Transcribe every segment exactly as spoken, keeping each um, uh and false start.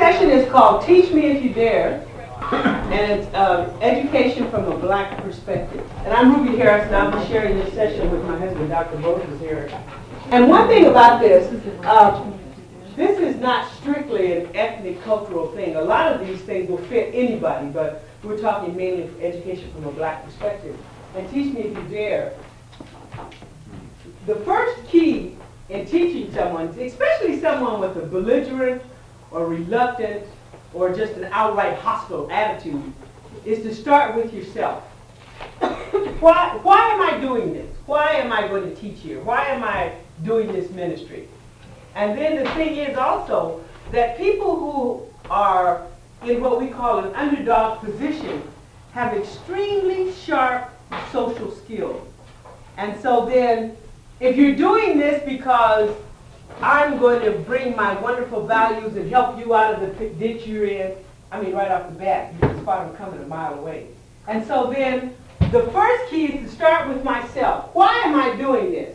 session is called Teach Me If You Dare, and it's uh, education from a black perspective. And I'm Ruby Harris, and I'll be sharing this session with my husband, Doctor Moses Harris. And one thing about this, uh, this is not strictly an ethnic cultural thing. A lot of these things will fit anybody, but we're talking mainly for education from a black perspective. And Teach Me If You Dare. The first key in teaching someone, especially someone with a belligerent or reluctant or just an outright hostile attitude, is to start with yourself. Why, why am I doing this? Why am I going to teach here? Why am I doing this ministry? And then the thing is also that people who are in what we call an underdog position have extremely sharp social skills. And so then, if you're doing this because I'm going to bring my wonderful values and help you out of the pit ditch you're in, I mean, right off the bat, you can spot them coming a mile away. And so then, the first key is to start with myself. Why am I doing this?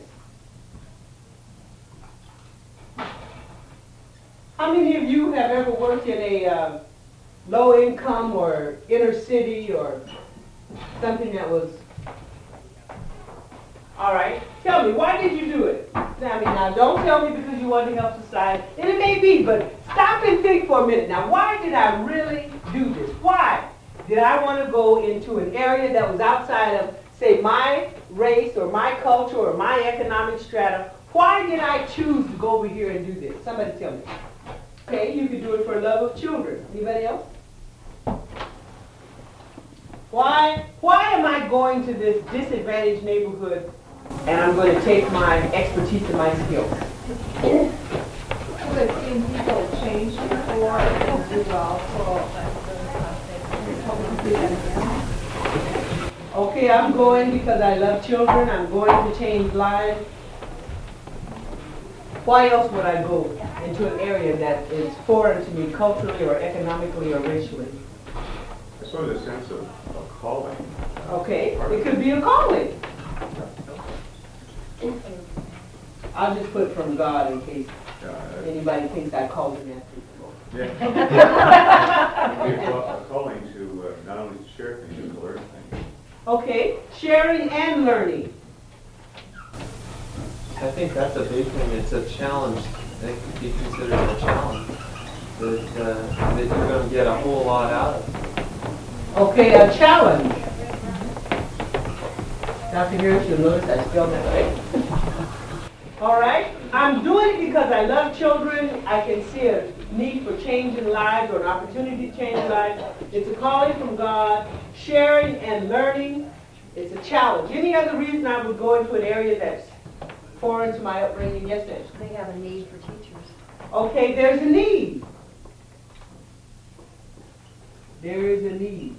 How many of you have ever worked in a uh, low income or inner city or something that was, all right, tell me, why did you do it? I mean, now don't tell me because you want to help society, and it may be, but stop and think for a minute. Now, why did I really do this? Why did I want to go into an area that was outside of, say, my race or my culture or my economic strata? Why did I choose to go over here and do this? Somebody tell me. Okay, you could do it for love of children. Anybody else? Why, why am I going to this disadvantaged neighborhood and I'm going to take my expertise and my skills? Well, I've seen people change before and do well for Okay, I'm going because I love children. I'm going to change lives. Why else would I go into an area that is foreign to me culturally or economically or racially? It's sort of a sense of, of calling. Okay, it could be a calling. I'll just put from God in case Uh, anybody thinks I called him that before. yeah. It would be a, a calling to uh, not only to share things, but to learn things. Okay, sharing and learning. I think that's a big thing. It's a challenge. It could be considered a challenge that, uh, that you're going to get a whole lot out of. Okay, a challenge. Doctor Harris, you'll notice I spelled that right. All right, I'm doing it because I love children. I can see a need for changing lives or an opportunity to change lives. It's a calling from God. Sharing and learning. It's a challenge. Any other reason I would go into an area that's foreign to my upbringing? Yes, ma'am. They have a need for teachers. Okay, there's a need. There is a need.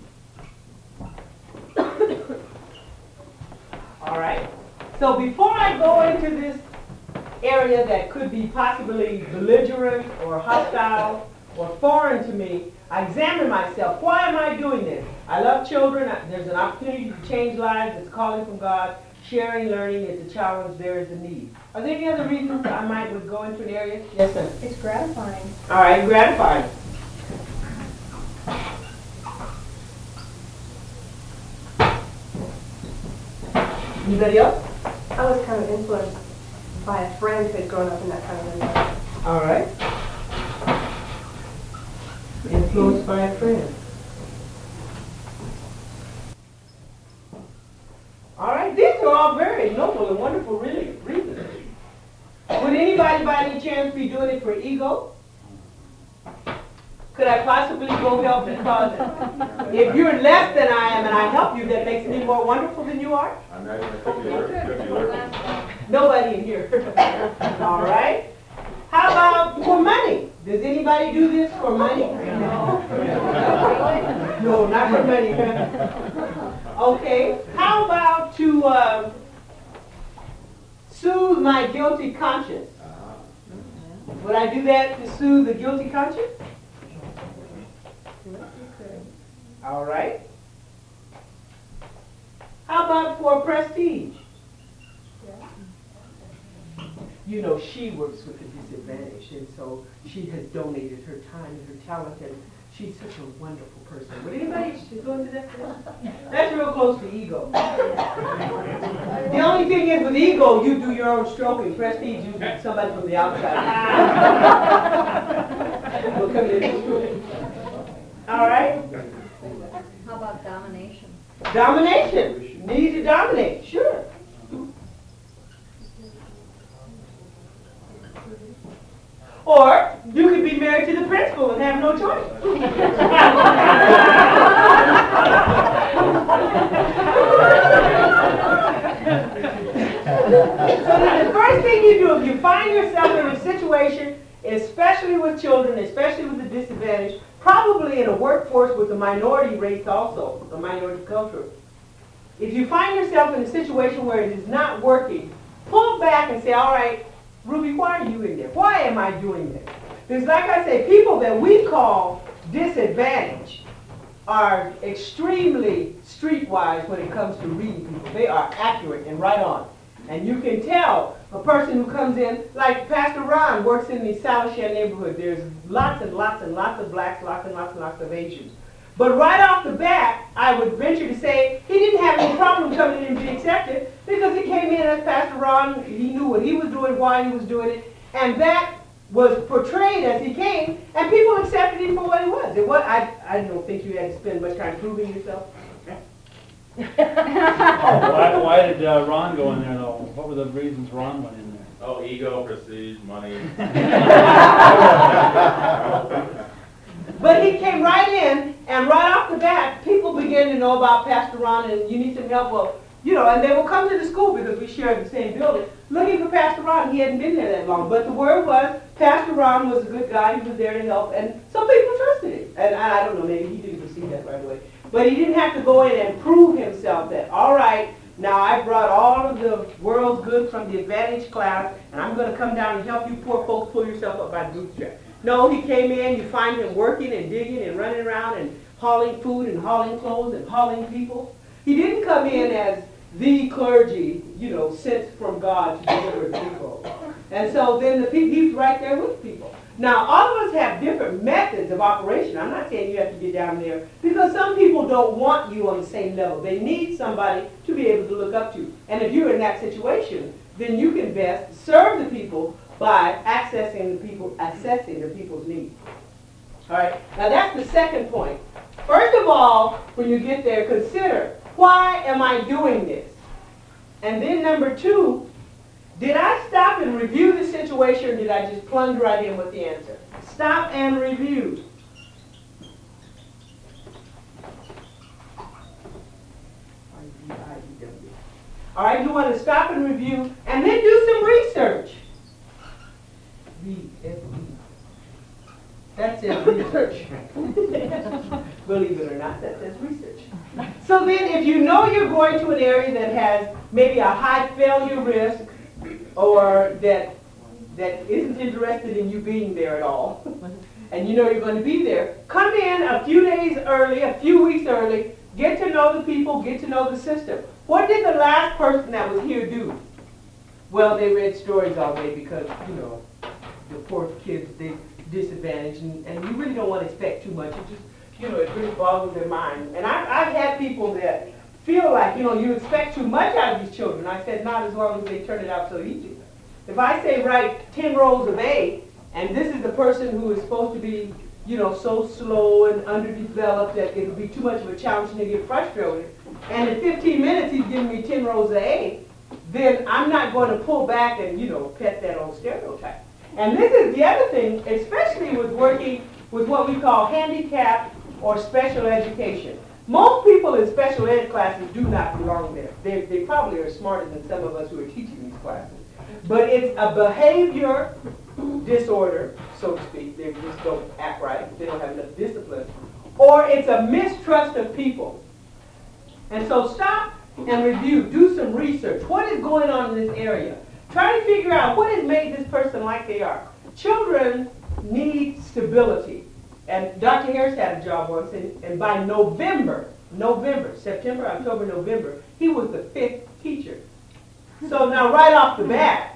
All right. So before I go into this area that could be possibly belligerent or hostile or foreign to me, I examine myself. Why am I doing this? I love children. There's an opportunity to change lives. It's calling from God. Sharing, learning is a challenge. There is a need. Are there any other reasons I might would go into an area? Yes, sir. It's gratifying. All right, gratifying. Anybody else? I was kind of influenced by a friend who had grown up in that kind of environment. All right. Influenced by a friend. All right, these are all very noble and wonderful really, reasons. Would anybody by any chance be doing it for ego? Could I possibly go help because if you're less than I am and I help you, that makes me more wonderful than you are? I imagine it could be learning. Could be learning. Nobody in here. All right. How about for money? Does anybody do this for money? No. No, not for money. Okay. How about to uh, soothe my guilty conscience? Would I do that to soothe the guilty conscience? All right. How about for prestige? you know, she works with the disadvantaged, and so she has donated her time and her talent, and she's such a wonderful person. Would anybody go into that? That's real close to ego. The only thing is with ego, you do your own stroking. Prestige, you get somebody from the outside. Will come in. All right? How about domination? Domination. Need to dominate, sure. Or you could be married to the principal and have no choice. So then the first thing you do, if you find yourself in a situation, especially with children, especially with the disadvantaged, probably in a workforce with the minority race also, the minority culture, if you find yourself in a situation where it is not working, pull back and say, all right, Ruby, why are you in there? Why am I doing this? Because like I say, people that we call disadvantaged are extremely streetwise when it comes to reading people. They are accurate and right on. And you can tell a person who comes in, like Pastor Ron works in the Salishan neighborhood. There's lots and lots and lots of blacks, lots and lots and lots of Asians. But right off the bat, I would venture to say he didn't have any problem coming in and being accepted because he came in as Pastor Ron. He knew what he was doing, why he was doing it, and that was portrayed as he came, and people accepted him for what he was. It was I, I don't think you had to spend much time proving yourself. Oh, why, why did uh, Ron go in there, though? What were the reasons Ron went in there? Oh, ego, prestige, money. But he came right in, and right off the bat, people began to know about Pastor Ron, and you need some help. Well, you know, and they will come to the school because we share the same building, looking for Pastor Ron. He hadn't been there that long, but the word was Pastor Ron was a good guy. He was there to help, and some people trusted him. And I don't know, maybe he didn't perceive that right away. But he didn't have to go in and prove himself that, all right, now I brought all of the world's goods from the advantaged class, and I'm going to come down and help you poor folks pull yourself up by the bootstrap. No, he came in, you find him working and digging and running around and hauling food and hauling clothes and hauling people. He didn't come in as the clergy, you know, sent from God to deliver the people. And so then the people, he's right there with people. Now, all of us have different methods of operation. I'm not saying you have to get down there because some people don't want you on the same level. They need somebody to be able to look up to. And if you're in that situation, then you can best serve the people by accessing the people, assessing the people's needs. All right, now that's the second point. First of all, when you get there, consider, why am I doing this? And then number two, did I stop and review the situation, or did I just plunge right in with the answer? Stop and review. All right, you want to stop and review, and then do some research. Read, read. That says research. Believe it or not, that says research. So then if you know you're going to an area that has maybe a high failure risk, or that that isn't interested in you being there at all, and you know you're going to be there, come in a few days early, a few weeks early, get to know the people, get to know the system. What did the last person that was here do? Well, they read stories all day because, you know, the poor kids, they disadvantaged, and, and you really don't want to expect too much. It just, you know, it really boggles their mind. And I, I've had people that feel like, you know, you expect too much out of these children. I said, not as long as they turn it out so easy. If I say write ten rows of A, and this is the person who is supposed to be, you know, so slow and underdeveloped that it would be too much of a challenge and they get frustrated, and in fifteen minutes he's giving me ten rows of A, then I'm not going to pull back and, you know, pet that old stereotype. And this is the other thing, especially with working with what we call handicapped or special education. Most people in special ed classes do not belong there. They, they probably are smarter than some of us who are teaching these classes. But it's a behavior disorder, so to speak. They just don't act right. They don't have enough discipline. Or it's a mistrust of people. And so stop and review. Do some research. What is going on in this area? Try to figure out what has made this person like they are. Children need stability. And Doctor Harris had a job once, and, and by November, November, September, October, November, he was the fifth teacher. So now right off the bat,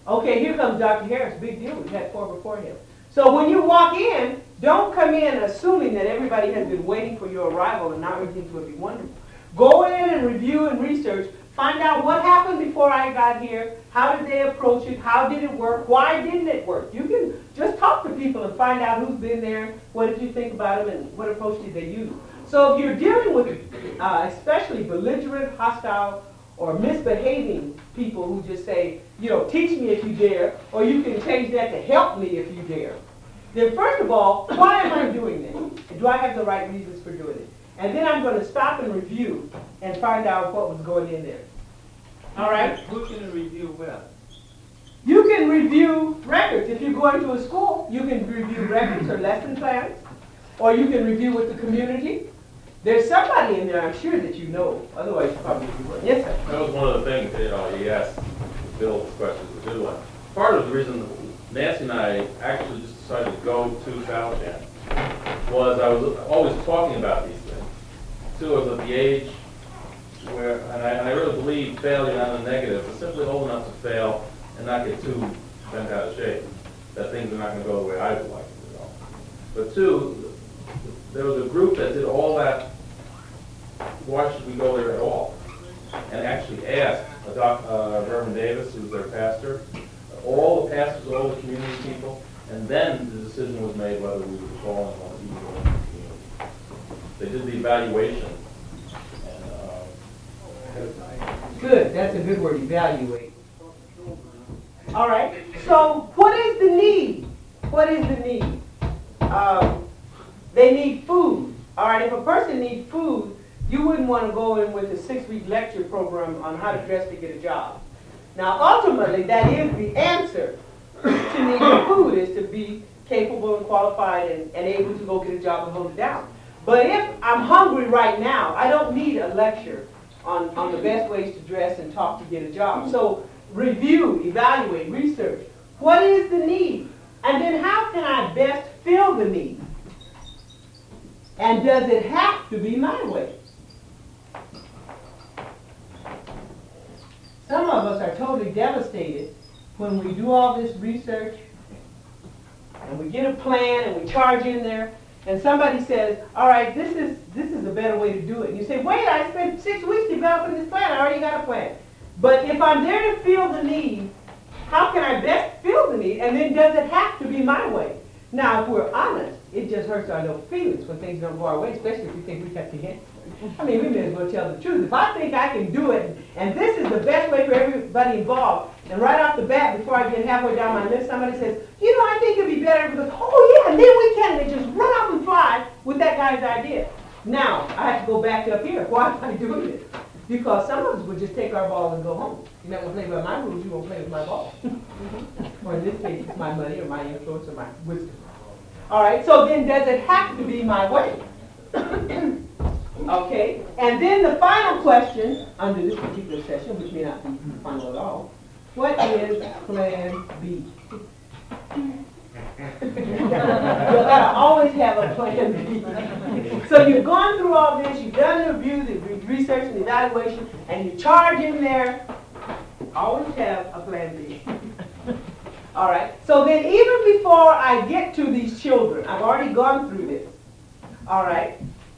Okay, here comes Doctor Harris, big deal, we've had four before him. So when you walk in, don't come in assuming that everybody has been waiting for your arrival and now everything's going to be wonderful. Go in and review and research, find out what happened before I got here, how did they approach it, how did it work, why didn't it work. You can just talk to people and find out who's been there, what did you think about them, and what approach did they use. So if you're dealing with uh, especially belligerent, hostile, or misbehaving people who just say, you know, teach me if you dare, or you can change that to help me if you dare. Then first of all, why am I doing this? Do I have the right reasons for doing it? And then I'm going to stop and review and find out what was going in there. All right? Who can review with? You can review records. If you're going to a school, you can review records or lesson plans, or you can review with the community. There's somebody in there, I'm sure, that you know. Otherwise, you probably wouldn't. Yes, sir. That was one of the things, you know, he asked Bill the question, the good one. Part of the reason Nancy and I actually just decided to go to Valjan was I was always talking about these things. Two, I was at the age where, and I, and I really believe failure not a negative, but simply old enough to fail and not get too bent out of shape, that things are not going to go the way I would like them to go. But two, there was a group that did all that, why should we go there at all? And actually asked uh, Doc, uh, Reverend Davis, who's their pastor, all the pastors, all the community people, and then the decision was made whether we were calling on people in the community. They did the evaluation. And, uh, Good. That's a good word, evaluate. All right. So what is the need? What is the need? Um, they need food. All right. If a person needs food, you wouldn't want to go in with a six-week lecture program on how to dress to get a job. Now, ultimately, that is the answer to needing food, is to be capable and qualified and, and able to go get a job and hold it down. But if I'm hungry right now, I don't need a lecture on, on the best ways to dress and talk to get a job. So review, evaluate, research. What is the need? And then how can I best fill the need? And does it have to be my way? Some of us are totally devastated when we do all this research and we get a plan and we charge in there and somebody says, all right, this is this is a better way to do it. And you say, wait, I spent six weeks developing this plan. I already got a plan. But if I'm there to fill the need, how can I best fill the need? And then does it have to be my way? Now, if we're honest, it just hurts our little feelings when things don't go our way, especially if we think we have to get. I mean, we may as well tell the truth. If I think I can do it, and this is the best way for everybody involved, and right off the bat, before I get halfway down my list, somebody says, you know, I think it'd be better because, oh yeah, and then we can, and they just run off and fly with that guy's idea. Now, I have to go back up here. Why am I doing this? Because some of us would just take our ball and go home. You're not going to play by my rules, you're going to play with my ball. Or in this case, it's my money or my influence or my wisdom. All right, so then does it have to be my way? Okay, and then the final question under this particular session, which may not be final at all, what is plan B? You'll gotta always have a plan B. So you've gone through all this, you've done the review, the re- research and evaluation, and you charge in there, always have a plan B. All right, so then even before I get to these children, I've already gone through this, all right,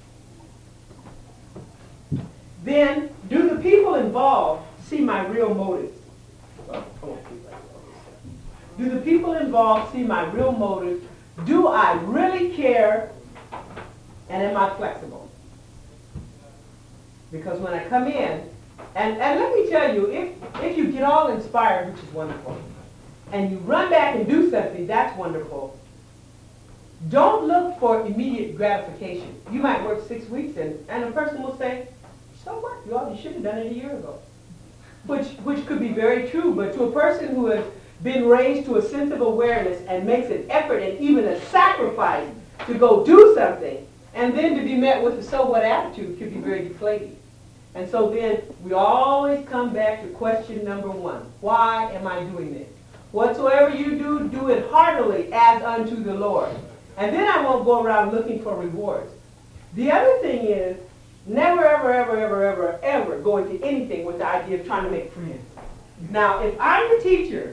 then do the people involved see my real motives? Well, I won't keep like that. Do the people involved see my real motives? Do I really care? And am I flexible? Because when I come in, and, and let me tell you, if, if you get all inspired, which is wonderful, and you run back and do something, that's wonderful. Don't look for immediate gratification. You might work six weeks and, and a person will say, so what? You all you should have done it a year ago. Which, which could be very true, but to a person who has been raised to a sense of awareness and makes an effort and even a sacrifice to go do something, and then to be met with a so what attitude could be very deflating. And so then we always come back to question number one. Why am I doing this? Whatsoever you do, do it heartily as unto the Lord. And then I won't go around looking for rewards. The other thing is, never, ever, ever, ever, ever, ever go into anything with the idea of trying to make friends. Now, if I'm the teacher,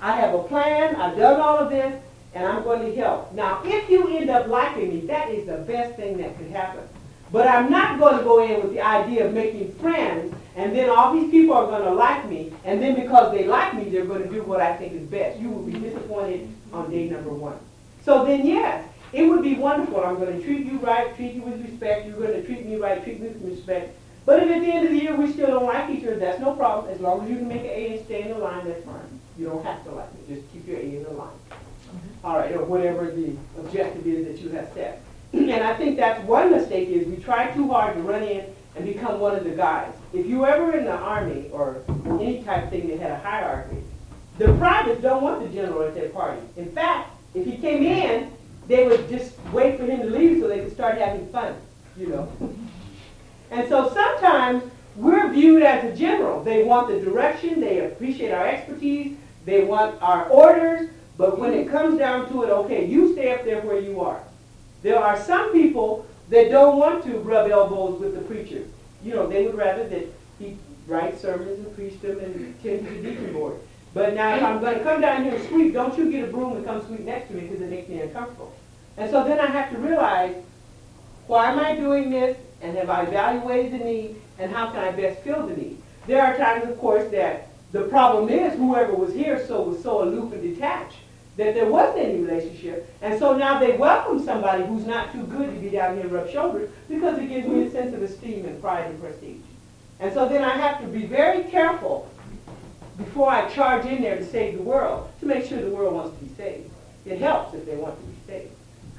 I have a plan, I've done all of this, and I'm going to help. Now, if you end up liking me, that is the best thing that could happen. But I'm not going to go in with the idea of making friends, and then all these people are going to like me, and then because they like me, they're going to do what I think is best. You will be disappointed on day number one. So then, yes, it would be wonderful. I'm going to treat you right, treat you with respect. You're going to treat me right, treat me with respect. But if at the end of the year we still don't like each other, that's no problem. As long as you can make an A and stay in the line, that's fine. You don't have to like me. Just keep your A in the line. All right, or whatever the objective is that you have set. And I think that's one mistake is we try too hard to run in and become one of the guys. If you were ever in the Army or any type of thing that had a hierarchy, the privates don't want the general at their party. In fact, if he came in, they would just wait for him to leave so they could start having fun, you know. And so sometimes we're viewed as a general. They want the direction, they appreciate our expertise, they want our orders, but when it comes down to it, okay, you stay up there where you are. There are some people that don't want to rub elbows with the preacher. You know, they would rather that he write sermons and preach them and tend to the deacon board. But now if I'm going to come down here and sweep, don't you get a broom and come sweep next to me because it makes me uncomfortable. And so then I have to realize, why am I doing this? And have I evaluated the need? And how can I best fill the need? There are times, of course, that the problem is whoever was here so was so aloof and detached that there wasn't any relationship. And so now they welcome somebody who's not too good to be down here and rub shoulders because it gives me a sense of esteem and pride and prestige. And so then I have to be very careful before I charge in there to save the world, to make sure the world wants to be saved. It helps if they want to be saved.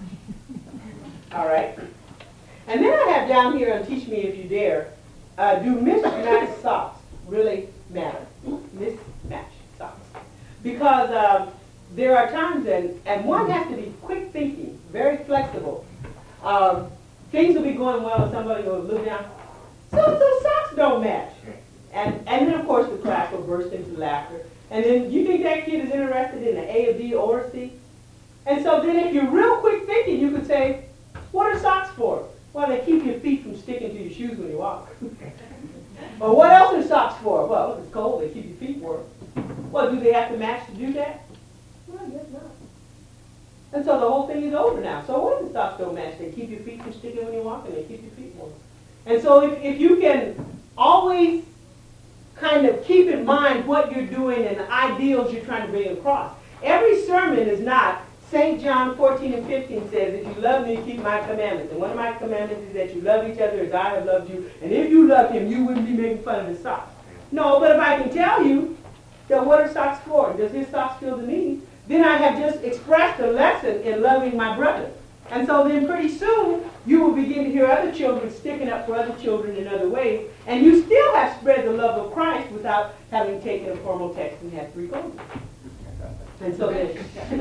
All right? And then I have down here on Teach Me If You Dare, uh, do mismatched socks really matter? Mismatched socks. Because um, there are times, and, and one has to be quick thinking, very flexible. Um, things will be going well and somebody will look down, so those socks don't match. And, and then, of course, the class will burst into laughter. And then you think that kid is interested in an A, a B, or a C? And so then if you're real quick thinking, you could say, what are socks for? Well, they keep your feet from sticking to your shoes when you walk. Or what else are socks for? Well, if it's cold, they keep your feet warm. Well, do they have to match to do that? Well, I guess not. And so the whole thing is over now. So what if the socks don't match? They keep your feet from sticking when you walk, and they keep your feet warm. And so if, if you can always kind of keep in mind what you're doing and the ideals you're trying to bring across. Every sermon is not, Saint John fourteen and fifteen says, if you love me, keep my commandments. And one of my commandments is that you love each other as I have loved you. And if you love him, you wouldn't be making fun of his socks. No, but if I can tell you that what are socks for? Does his socks fill the need? Then I have just expressed a lesson in loving my brother. And so then pretty soon, you will begin to hear other children sticking up for other children in other ways, and you still have spread the love of Christ without having taken a formal text and had three goals. And so then,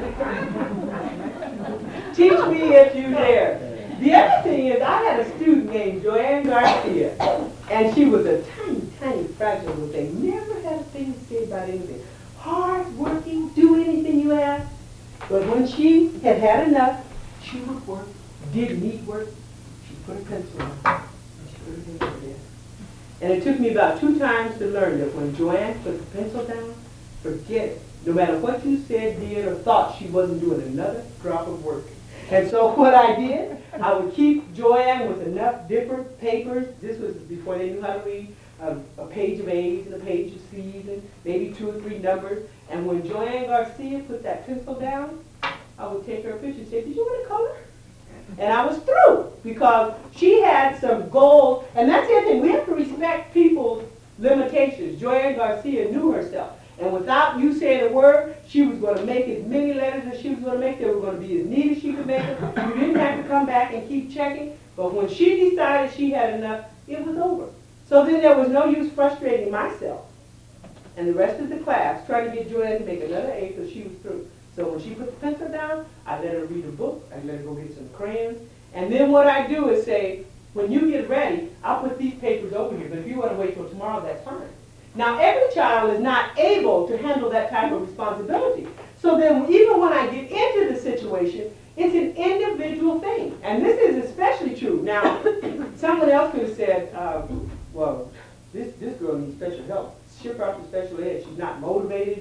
teach me if you dare. The other thing is, I had a student named Joanne Garcia, and she was a tiny, tiny, fragile little thing. Never had a thing to say about anything. Hard working, do anything you ask. But when she had had enough, she would work, did neat work. She put a pencil on, and she put it in her desk. And it took me about two times to learn that when Joanne put the pencil down, forget it. No matter what you said, did, or thought, she wasn't doing another drop of work. And so what I did, I would keep Joanne with enough different papers. This was before they knew how to read. Um, a page of A's and a page of C's and maybe two or three numbers. And when Joanne Garcia put that pencil down, I would take her picture and say, did you want to color? And I was through because she had some goals. And that's the other thing. We have to respect people's limitations. Joanne Garcia knew herself. And without you saying a word, she was going to make as many letters as she was going to make. They were going to be as neat as she could make them. You didn't have to come back and keep checking. But when she decided she had enough, it was over. So then there was no use frustrating myself and the rest of the class trying to get Joanne to make another A because she was through. So when she put the pencil down, I let her read a book. I let her go get some crayons. And then what I do is say, when you get ready, I'll put these papers over here. But if you want to wait till tomorrow, that's fine. Now, every child is not able to handle that type of responsibility. So then even when I get into the situation, it's an individual thing. And this is especially true. Now, someone else could have said, um, well, this, this girl needs special help. Ship her out to special ed. She's not motivated. You, you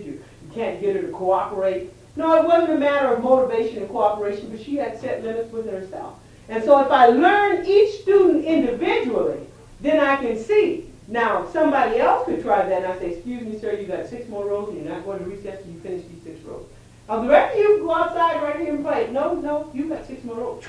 can't get her to cooperate. No, it wasn't a matter of motivation and cooperation, but she had set limits within herself. And so if I learn each student individually, then I can see. Now, somebody else could try that, and I say, excuse me, sir, you got six more rows, and you're not going to recess until you finish these six rows. Now, the rest of you can go outside right here and play. No, no, you got six more rows.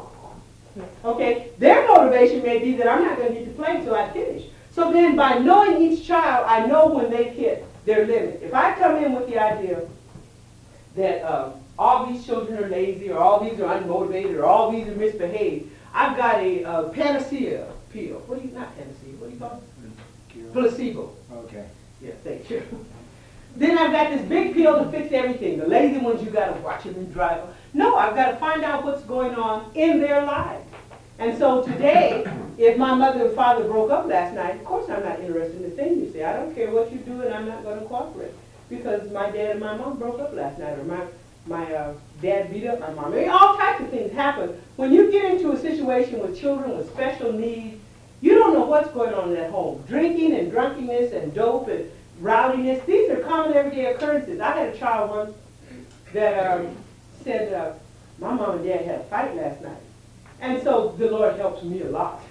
Okay, their motivation may be that I'm not going to get to play until I finish. So then by knowing each child, I know when they've hit their limit. If I come in with the idea that um, all these children are lazy, or all these are unmotivated, or all these are misbehaved, I've got a uh, panacea pill. What do you, not panacea, what do you call it? Placebo. Okay. Yeah, thank you. Then I've got this big pill to fix everything. The lazy ones, you got to watch them and drive them. No, I've got to find out what's going on in their lives. And so today, if my mother and father broke up last night, of course I'm not interested in the thing you say. I don't care what you do, and I'm not going to cooperate. Because my dad and my mom broke up last night, or my, my uh, dad beat up my mom. I mean, all types of things happen. When you get into a situation with children with special needs, you don't know what's going on in that home. Drinking and drunkenness and dope and rowdiness, these are common everyday occurrences. I had a child once that um, said, uh, my mom and dad had a fight last night. And so the Lord helps me a lot.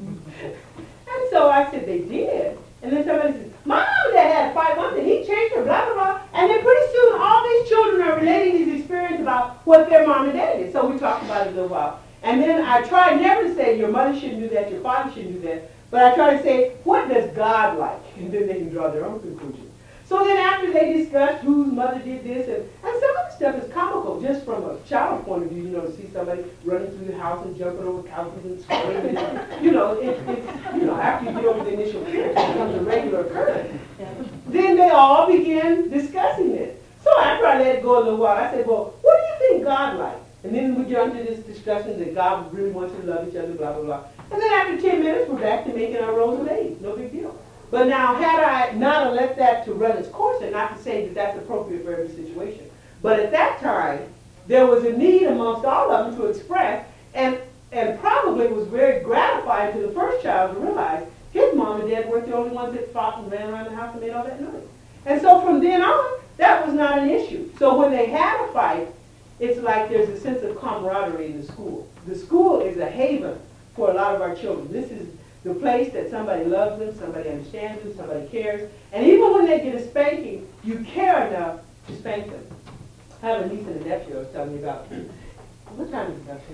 And so I said, they did. And then somebody said, my mom and dad had a fight once and he changed her, blah, blah, blah. And then pretty soon all these children are relating these experiences about what their mom and dad did. So we talked about it a little while. And then I try never to say your mother shouldn't do that, your father shouldn't do that. But I try to say, what does God like? And then they can draw their own conclusions. So then after they discussed whose mother did this, and, and some of the stuff is comical, just from a child's point of view, you know, to see somebody running through the house and jumping over couches and screaming. And, you know, it, it's, you know, after you get over the initial fear, it becomes a regular occurrence. Then they all began discussing it. So after I let it go a little while, I said, well, what do you think God likes? And then we get into this discussion that God really wants to love each other, blah, blah, blah. And then after ten minutes, we're back to making our rolls of A's. No big deal. But now, had I not let that to run its course, and not to say that that's appropriate for every situation, but at that time, there was a need amongst all of them to express, and, and probably it was very gratifying to the first child to realize his mom and dad weren't the only ones that fought and ran around the house and made all that noise. And so from then on, that was not an issue. So when they had a fight, it's like there's a sense of camaraderie in the school. The school is a haven for a lot of our children. This is the place that somebody loves them, somebody understands them, somebody cares. And even when they get a spanking, you care enough to spank them. I have a niece and a nephew I was telling you about. What time is it up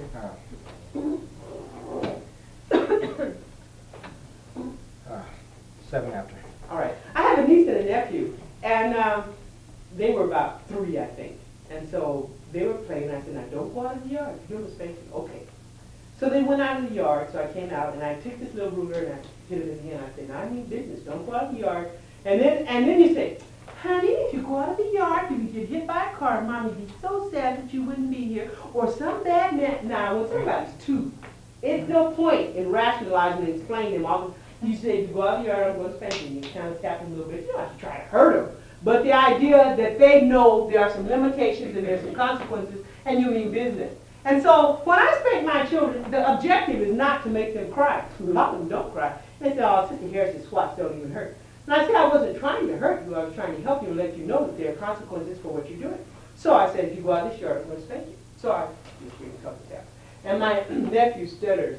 here? Uh, uh, seven after. All right. I have a niece and a nephew, and um, they were about three, I think. And so they were playing, and I said, now don't go out of the yard. Give them a spanking. Okay. So they went out of the yard, so I came out, and I took this little ruler, and I hit it in the hand. I said, now I mean business. Don't go out of the yard. And then and then you say, honey, if you go out of the yard, you get hit by a car, Mommy would be so sad that you wouldn't be here. Or some bad man. Now, when somebody's two, it's no point in rationalizing and explaining them all. You say, if you go out of the yard, I'm going to spank you. You kind of tap them a little bit. You don't have to try to hurt them. But the idea that they know there are some limitations and there's some consequences, and you mean business. And so when I spank my children, the objective is not to make them cry. A lot of them don't cry. They say, oh, Sister Harris's swats don't even hurt. And I said, I wasn't trying to hurt you. I was trying to help you and let you know that there are consequences for what you're doing. So I said, if you go out this yard, I'm going to spank you. So I just gave a couple taps. And my nephew stutters.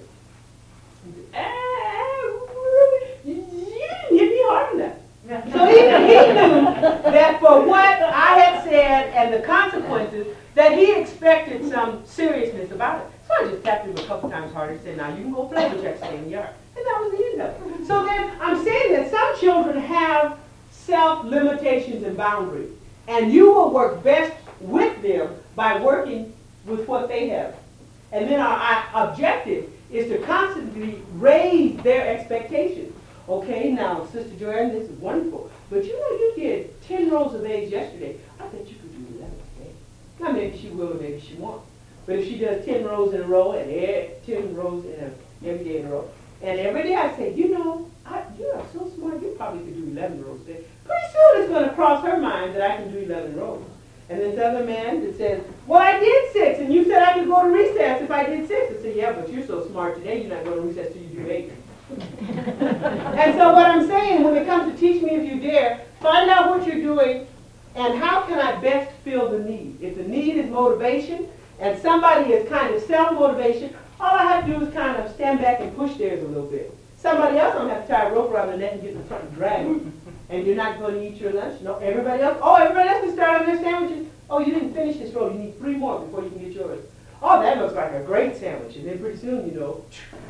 You didn't hit me hard enough. So even he knew that for what I had said and the consequences, that he expected some seriousness about it. So I just tapped him a couple times harder and said, now you can go play, but you have to stay in the yard. And that was the end of it. So then I'm saying that some children have self-limitations and boundaries. And you will work best with them by working with what they have. And then our, our objective is to constantly raise their expectations. Okay, now, Sister Joanne, this is wonderful. But you know, you did ten rolls of eggs yesterday. I bet you could do eleven today. Now, maybe she will or maybe she won't. But if she does ten rows in a row and ten rows in a, every day in a row, and every day I say, you know, I, you are so smart, you probably could do eleven rows today. Pretty soon it's going to cross her mind that I can do eleven rows. And this other man that says, well, I did six, and you said I could go to recess if I did six. I said, yeah, but you're so smart today, you're not going to recess till you do eight. And so what I'm saying, when it comes to teach me if you dare, find out what you're doing And how can I best fill the need? If the need is motivation, and somebody is kind of self-motivation, all I have to do is kind of stand back and push theirs a little bit. Somebody else don't have to tie a rope around their neck and get in front and drag them. And you're not going to eat your lunch. No, everybody else, oh, everybody else can start on their sandwiches. Oh, you didn't finish this roll. You need three more before you can get yours. Oh, that looks like a great sandwich. And then pretty soon, you know,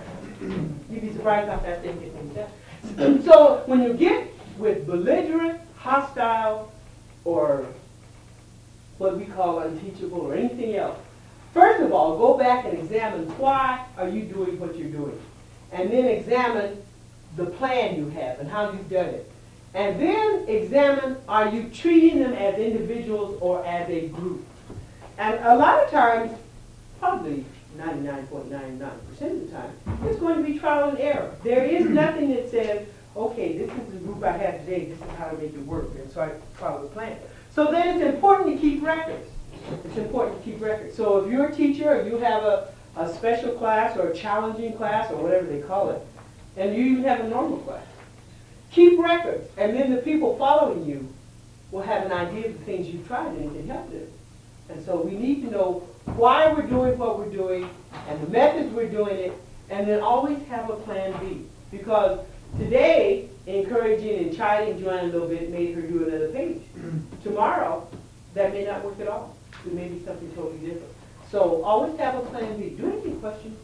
you'd be surprised how fast they can get things done. So when you get with belligerent, hostile, or what we call unteachable or anything else, first of all, go back and examine why are you doing what you're doing. And then examine the plan you have and how you've done it. And then examine, are you treating them as individuals or as a group? And a lot of times, probably ninety-nine point nine nine percent of the time, it's going to be trial and error. There is nothing that says, okay, this is the group I have today, this is how to make it work, and so I follow the plan. So then it's important to keep records. It's important to keep records. So if you're a teacher, or you have a, a special class, or a challenging class, or whatever they call it, and you even have a normal class, keep records, and then the people following you will have an idea of the things you've tried and it can help them. And so we need to know why we're doing what we're doing and the methods we're doing it, and then always have a plan B. Because today, encouraging and chiding Joanne a little bit made her do another page. Tomorrow, that may not work at all. It may be something totally different. So always have a plan B. Do you have any questions?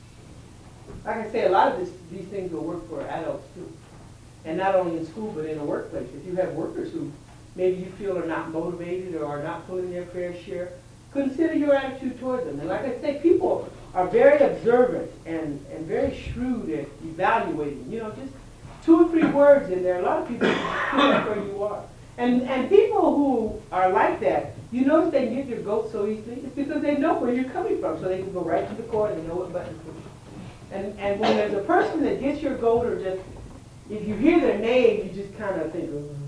Like I say, a lot of this, these things will work for adults too. And not only in school, but in a workplace. If you have workers who maybe you feel are not motivated or are not pulling their fair share, consider your attitude towards them. And like I say, people are very observant and, and very shrewd at evaluating. You know, just two or three words in there, a lot of people know where you are. And, and people who are like that, you notice they get your goat so easily. It's because they know where you're coming from, so they can go right to the core and they know what button to push. And, and when there's a person that gets your goat, or just, if you hear their name, you just kind of think, oh,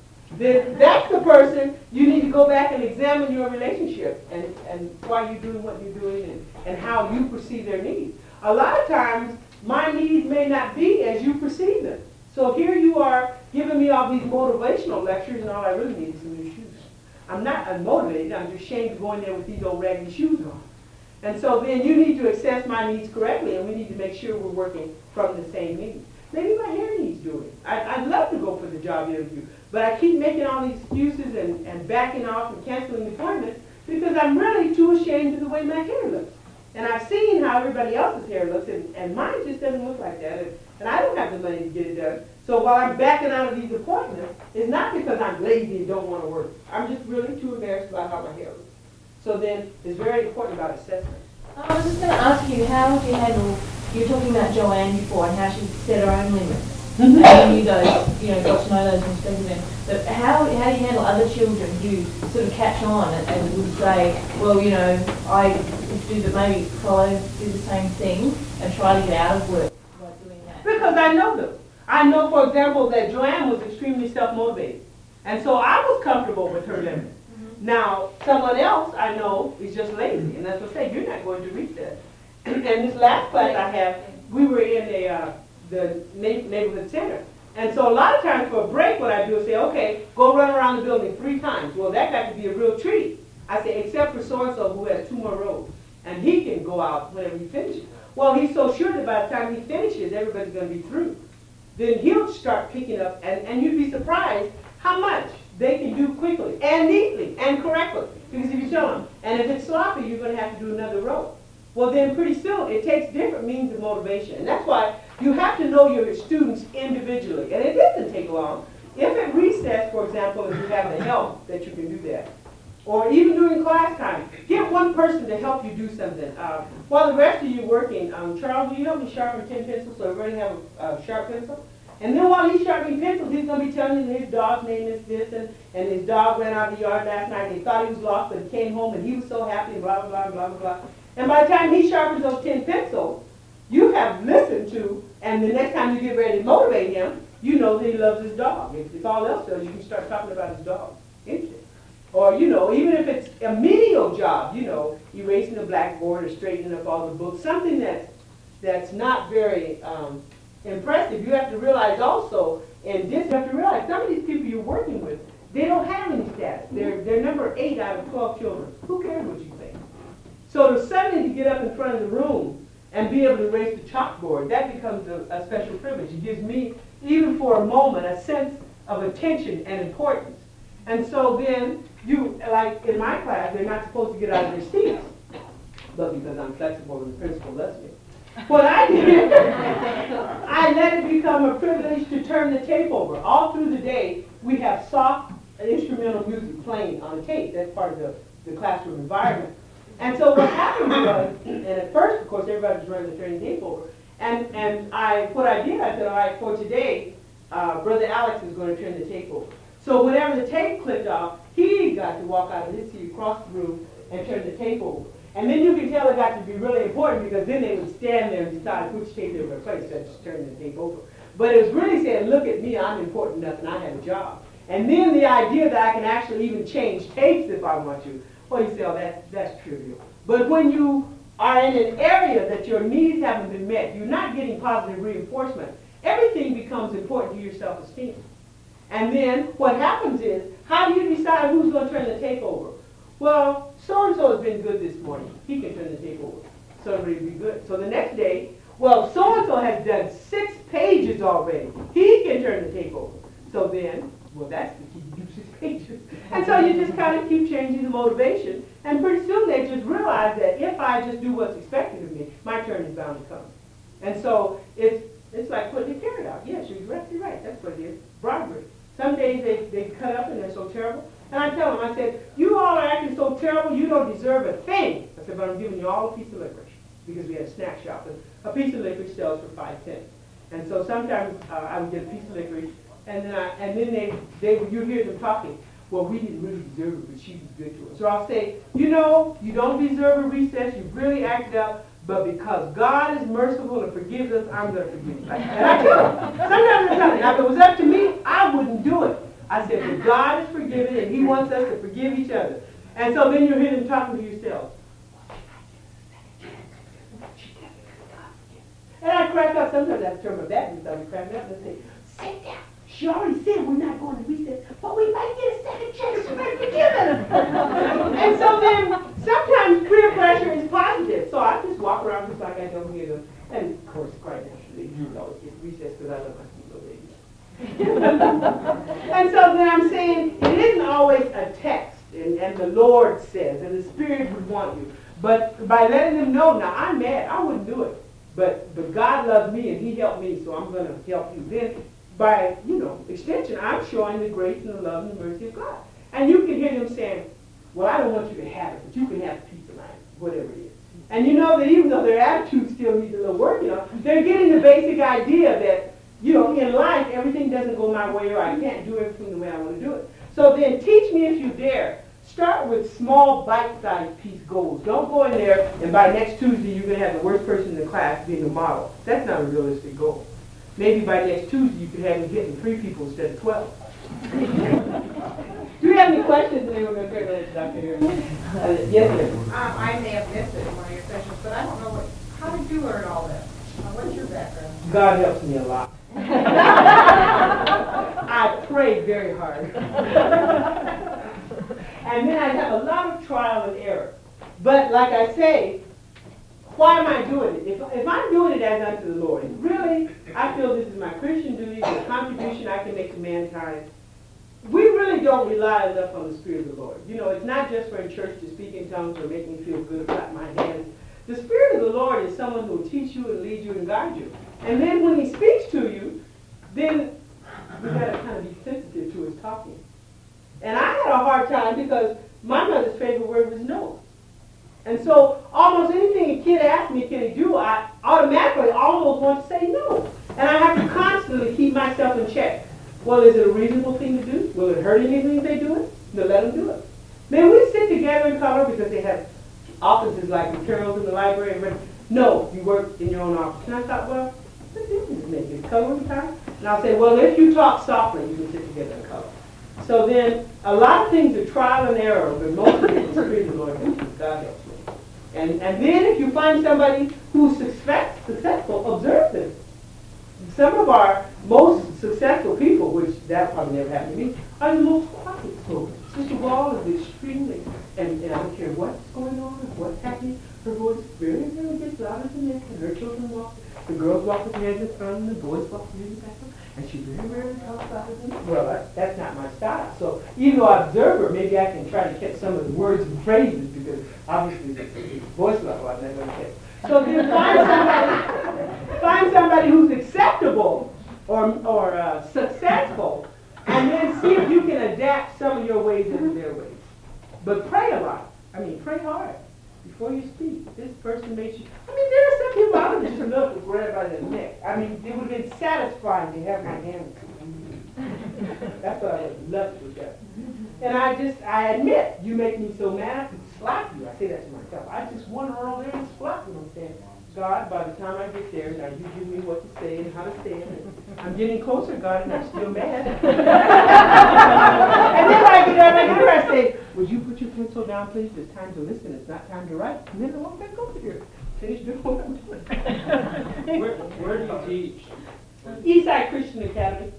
then that's the person you need to go back and examine your relationship and, and why you're doing what you're doing and, and how you perceive their needs. A lot of times, my needs may not be as you perceive them. So here you are giving me all these motivational lectures, and all I really need is some new shoes. I'm not unmotivated, I'm just ashamed to go in there with these old raggedy shoes on. And so then you need to assess my needs correctly, and we need to make sure we're working from the same needs. Maybe my hair needs doing. I, I'd love to go for the job interview, but I keep making all these excuses and, and backing off and canceling appointments because I'm really too ashamed of the way my hair looks. And I've seen how everybody else's hair looks, and, and mine just doesn't look like that, and, and I don't have the money to get it done. So while I'm backing out of these appointments, it's not because I'm lazy and don't want to work. I'm just really too embarrassed about how my hair looks. So then it's very important about assessment. I was just going to ask you, how would you handle, you were talking about Joanne before and how she set her own limits. Mm-hmm. And you knew those, you know, got to know those and speak to them. But how, how do you handle other children who sort of catch on and, and would say, well, you know, I do that, maybe follow, do the same thing and try to get out of work by doing that? Because I know them. I know, for example, that Joanne was extremely self-motivated. And so I was comfortable with her limit. Mm-hmm. Now, someone else I know is just lazy. And that's what I say, you're not going to reach that. And this last class I have, we were in a, uh, the neighborhood center. And so a lot of times for a break, what I do is say, okay, go run around the building three times. Well, that got to be a real treat. I say, except for so-and-so who has two more rows. And he can go out whenever he finishes. Well, he's so sure that by the time he finishes, everybody's going to be through. Then he'll start picking up, and, and you'd be surprised how much they can do quickly and neatly and correctly. Because if you tell them, and if it's sloppy, you're going to have to do another row. Well, then pretty soon it takes different means of motivation. And that's why you have to know your students individually. And it doesn't take long. If at recess, for example, if you have the help that you can do that, or even during class time, get one person to help you do something. Uh, while the rest of you are working, um, Charles, will you help me sharpen ten pencils so everybody have a uh, sharp pencil? And then while he's sharpening pencils, he's going to be telling you his dog's name is this, and, and his dog ran out of the yard last night, and he thought he was lost, but he came home, and he was so happy, and blah, blah, blah, blah, blah, blah. And by the time he sharpens those ten pencils, you have listened to, and the next time you get ready to motivate him, you know that he loves his dog. If, if all else does, you can start talking about his dog. Interesting. Or, you know, even if it's a menial job, you know, erasing the blackboard or straightening up all the books, something that's, that's not very um, impressive, you have to realize also, in this, you have to realize some of these people you're working with, they don't have any status. They're, they're number eight out of twelve children. Who cares what you think? So to suddenly to get up in front of the room and be able to erase the chalkboard, that becomes a, a special privilege. It gives me, even for a moment, a sense of attention and importance. And so then, you, like in my class, they're not supposed to get out of their seats. But because I'm flexible and the principal lets me. What I did, I let it become a privilege to turn the tape over. All through the day, we have soft instrumental music playing on the tape. That's part of the, the classroom environment. And so what happened was, and at first, of course, everybody was running the turning tape over. And, and I, what I did, I said, all right, for today, uh, Brother Alex is going to turn the tape over. So whenever the tape clicked off, he got to walk out of his seat across the room and turn the tape over. And then you can tell it got to be really important because then they would stand there and decide which tape they were going to play instead of just turning the tape over. But it was really saying, look at me, I'm important enough and I have a job. And then the idea that I can actually even change tapes if I want to, well, you say, oh, that's, that's trivial. But when you are in an area that your needs haven't been met, you're not getting positive reinforcement, everything becomes important to your self-esteem. And then what happens is, how do you decide who's going to turn the tape over? Well, so-and-so has been good this morning. He can turn the tape over. So everybody will be good. So the next day, well, so-and-so has done six pages already. He can turn the tape over. So then, well, that's the key, do six pages. And so you just kind of keep changing the motivation. And pretty soon they just realize that if I just do what's expected of me, my turn is bound to come. And so it's, it's like putting a carrot out. Yes, you're exactly right. That's what it is. Bribery. Some days they, they cut up and they're so terrible. And I tell them, I said, you all are acting so terrible, you don't deserve a thing. I said, but I'm giving you all a piece of licorice. Because we had a snack shop. And a piece of licorice sells for five cents. And so sometimes uh, I would get a piece of licorice, and then I, and then they, they you hear them talking. Well, we didn't really deserve it, but she was good to us. So I'll say, you know, you don't deserve a recess. You really acted up. But because God is merciful and forgives us, I'm going to forgive you. And I tell them. Sometimes I tell them. Now, if it was up to me, I wouldn't do it. I said, but God is forgiving, and he wants us to forgive each other. And so then you hear them talking to yourself. And I crack up. Sometimes I have to turn my back and start cracking up and say, sit down. She already said we're not going to recess, but we might get a second chance to make forgiven. And so then sometimes peer pressure is positive. So I just walk around just like I don't hear them. And of course, quite naturally, you always get recess because I love my sweet little baby. And so then I'm saying it isn't always a text, and, and the Lord says, and the Spirit would want you. But by letting them know, now I'm mad, I wouldn't do it. But but God loves me and he helped me, so I'm going to help you. Then by, you know, extension, I'm showing the grace and the love and the mercy of God. And you can hear them saying, well, I don't want you to have it, but you can have peace of mind, whatever it is. And you know that even though their attitude still needs a little work, you know, they're getting the basic idea that, you know, in life, everything doesn't go my way or I can't do everything the way I want to do it. So then teach me if you dare. Start with small bite-sized piece goals. Don't go in there and by next Tuesday you're going to have the worst person in the class being the model. That's not a realistic goal. Maybe by next Tuesday you could have me getting three people instead of twelve. Do you have any questions? And then we're going to turn it to Doctor Harris. Uh, yes, ma'am. Um, I may have missed it in one of your sessions, but I don't know what, how did you learn all this? Uh, What's your background? God helps me a lot. I pray very hard. And then I have a lot of trial and error. But like I say, why am I doing it? If, if I'm doing it as unto the Lord, really, I feel this is my Christian duty, the contribution I can make to mankind. We really don't rely enough on the Spirit of the Lord. You know, it's not just for a church to speak in tongues or make me feel good about my hands. The Spirit of the Lord is someone who will teach you and lead you and guide you. And then when he speaks to you, then we got to kind of be sensitive to his talking. And I had a hard time because my mother's favorite word was no. And so almost anything a kid asks me, can he do, I automatically almost want to say no. And I have to constantly keep myself in check. Well, is it a reasonable thing to do? Will it hurt anything if they do it? No, let them do it. Then we sit together in color because they have offices like materials in the library. And no, you work in your own office. And I thought, well, what difference does it make? Is coloring time? And I'll say, well, if you talk softly, you can sit together in color. So then, a lot of things are trial and error, but most of it is the Spirit of the Lord helps me. God helps me. And, and then if you find somebody who's success, successful, observe them. some of our most successful people, which that probably never happened to me, are the most quiet. So Sister Wall is extremely, and, and I don't care what's going on and what's happening, her voice very, very gets louder than this, and her children walk, the girls walk with their heads in front, and the boys walk with their heads back, and she very rarely talks louder than this. Well, that, that's not my style. So even though I observe her, maybe I can try to catch some of the words and phrases, because obviously the the voice level I'm not going to catch. So then find somebody, find somebody who's acceptable or, or uh, successful, and then see if you can adapt some of your ways into their ways. But pray a lot. I mean, pray hard before you speak. This person makes you, I mean, there are some people I would just love to grab by the neck. I mean, it would have been satisfying to have my hand. That's what I would love to do. And I just, I admit, you make me so mad, I could slap you. I say that to myself. I just want to roll there and slap you. I'm saying, God, by the time I get there, now you give me what to say and how to say it. And I'm getting closer, God, and I'm still mad. And then I get over here, I say, would you put your pencil down, please? It's time to listen. It's not time to write. And then I walk back over here. Finish doing what I'm doing. Where, where do you teach? Eastside Christian Academy.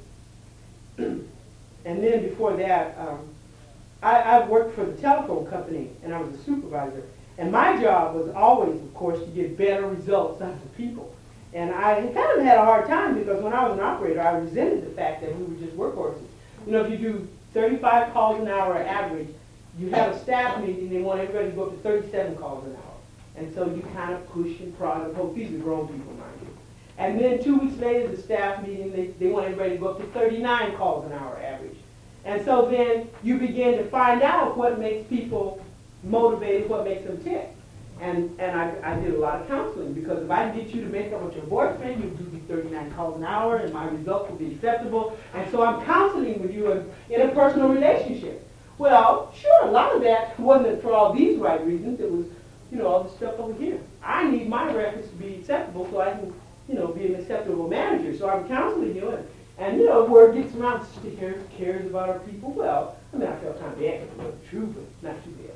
And then before that, um, I, I worked for the telephone company, and I was a supervisor. And my job was always, of course, to get better results out of the people. And I kind of had a hard time because when I was an operator, I resented the fact that we were just workhorses. You know, if you do thirty-five calls an hour average, you have a staff meeting, they want everybody to go up to thirty-seven calls an hour. And so you kind of push and prod and hope. These are grown people, mind you. And then two weeks later, the staff meeting, they, they want everybody to go up to thirty-nine calls an hour average. And so then you begin to find out what makes people motivated, what makes them tick. And and I, I did a lot of counseling, because if I can get you to make up with your boyfriend, you'll do these thirty-nine calls an hour, and my results will be acceptable. And so I'm counseling with you in, in a personal relationship. Well, sure, a lot of that wasn't for all these right reasons. It was, you know, all the stuff over here. I need my records to be acceptable so I can, you know, be an acceptable manager. So I'm counseling you, and, and you know, word gets around, Sister Harris cares about our people. Well, I mean, I felt kind of bad, it wasn't true, but not too bad.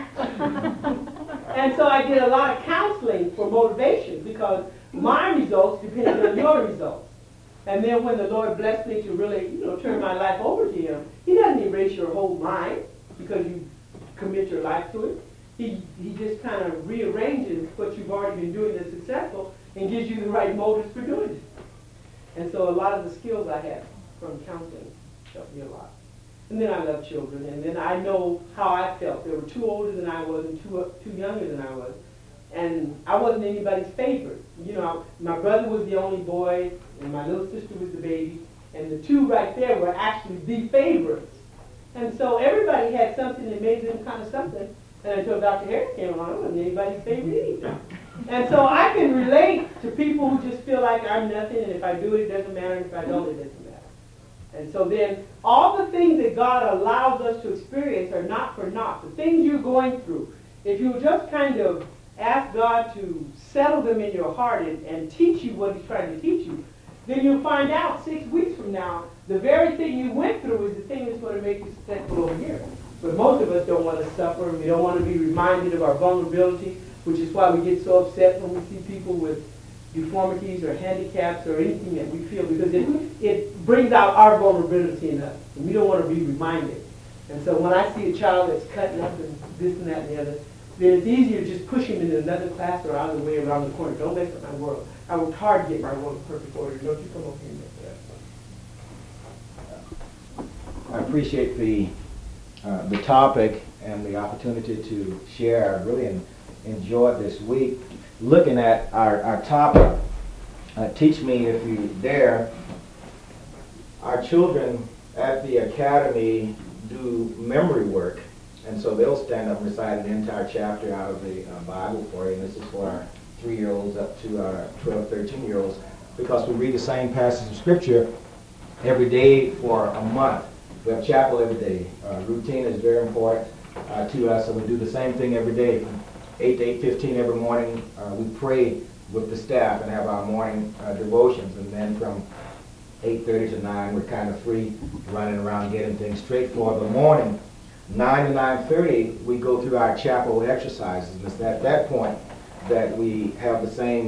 And so I did a lot of counseling for motivation, because my results depended on your results. And then when the Lord blessed me to really, you know, turn my life over to Him, He doesn't erase your whole mind because you commit your life to it. He, he just kind of rearranges what you've already been doing that's successful and gives you the right motives for doing it. And so a lot of the skills I had from counseling helped me a lot. And then I love children, and then I know how I felt. They were two older than I was and two, two younger than I was. And I wasn't anybody's favorite. You know, my brother was the only boy, and my little sister was the baby, and the two right there were actually the favorites. And so everybody had something that made them kind of something. And until Doctor Harris came along, I wasn't anybody's favorite either. And so I can relate to people who just feel like I'm nothing, and if I do it, it doesn't matter, and if I don't, it doesn't matter. And so then, all the things that God allows us to experience are not for naught. The things you're going through, if you just kind of ask God to settle them in your heart and, and teach you what He's trying to teach you, then you'll find out six weeks from now, the very thing you went through is the thing that's going to make you successful over here. But most of us don't want to suffer, and we don't want to be reminded of our vulnerability, which is why we get so upset when we see people with deformities or handicaps or anything that we feel, because it, it brings out our vulnerability in us, and we don't want to be reminded. And so when I see a child that's cutting up and this and that and the other, then it's easier to just push him into another class or out of the way around the corner. Don't mess up my world. I worked hard to get my world in perfect order. Don't you come over here and mess it up. I appreciate the uh, the topic and the opportunity to share. I really en- enjoyed this week looking at our, our topic. Uh, teach me if you dare. Our children at the academy do memory work, and so they'll stand up and recite an entire chapter out of the uh, Bible for you. And this is for our three-year-olds up to our twelve, thirteen-year-olds, because we read the same passage of Scripture every day for a month. We have chapel every day. Uh, routine is very important uh, to us, so we do the same thing every day. From eight to eight fifteen every morning, uh, we pray with the staff and have our morning uh, devotions. And then from eight thirty to nine, we're kind of free, running around getting things straight for the morning. nine to nine thirty, we go through our chapel exercises. And it's at that point that we have the same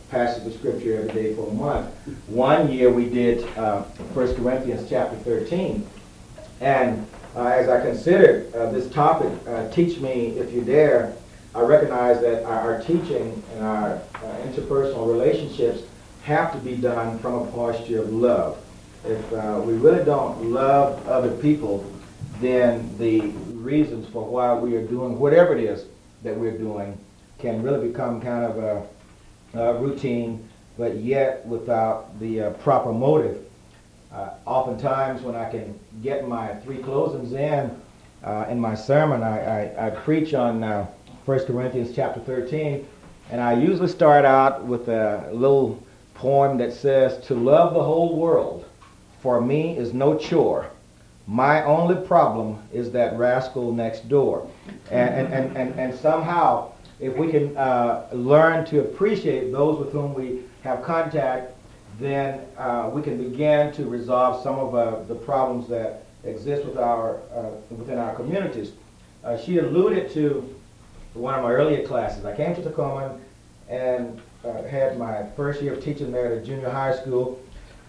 passage of scripture every day for a month. One year we did uh, First Corinthians chapter thirteen. And uh, as I considered uh, this topic, uh, Teach Me If You Dare, I recognize that our, our teaching and our uh, interpersonal relationships have to be done from a posture of love. If uh, we really don't love other people, then the reasons for why we are doing whatever it is that we're doing can really become kind of a, a routine, but yet without the uh, proper motive. Uh, oftentimes when I can get my three closings in uh, in my sermon, I, I, I preach on uh, First Corinthians chapter thirteen, and I usually start out with a little poem that says, "To love the whole world for me is no chore. My only problem is that rascal next door." And, and, and, and, and somehow, if we can uh, learn to appreciate those with whom we have contact, then uh, we can begin to resolve some of uh, the problems that exist with our, uh, within our communities. Uh, she alluded to one of my earlier classes. I came to Tacoma and uh, had my first year of teaching there at a junior high school,